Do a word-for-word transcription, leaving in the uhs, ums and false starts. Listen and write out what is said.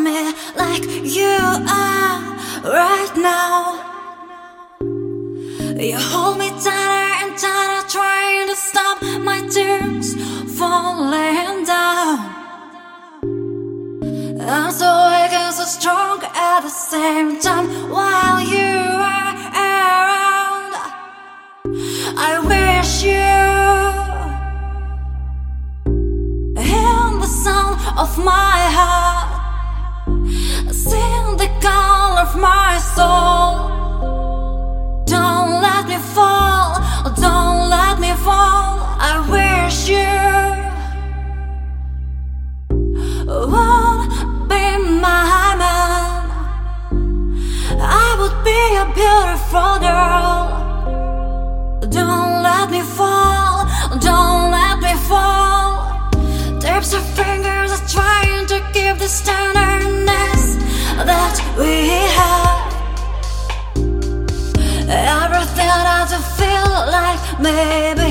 me like you are right now. You hold me tighter and tighter, trying to stop my tears falling down. I'm so weak and so strong at the same time while you are around. I wish you in the sound of my heart, sing the call of my soul. Don't let me fall, don't let me fall. I wish you would be my man. I would be a beautiful girl. Don't let me fall, don't let me fall. Tips of fingers are trying to keep the tenderness that we have. Everything that I feel like maybe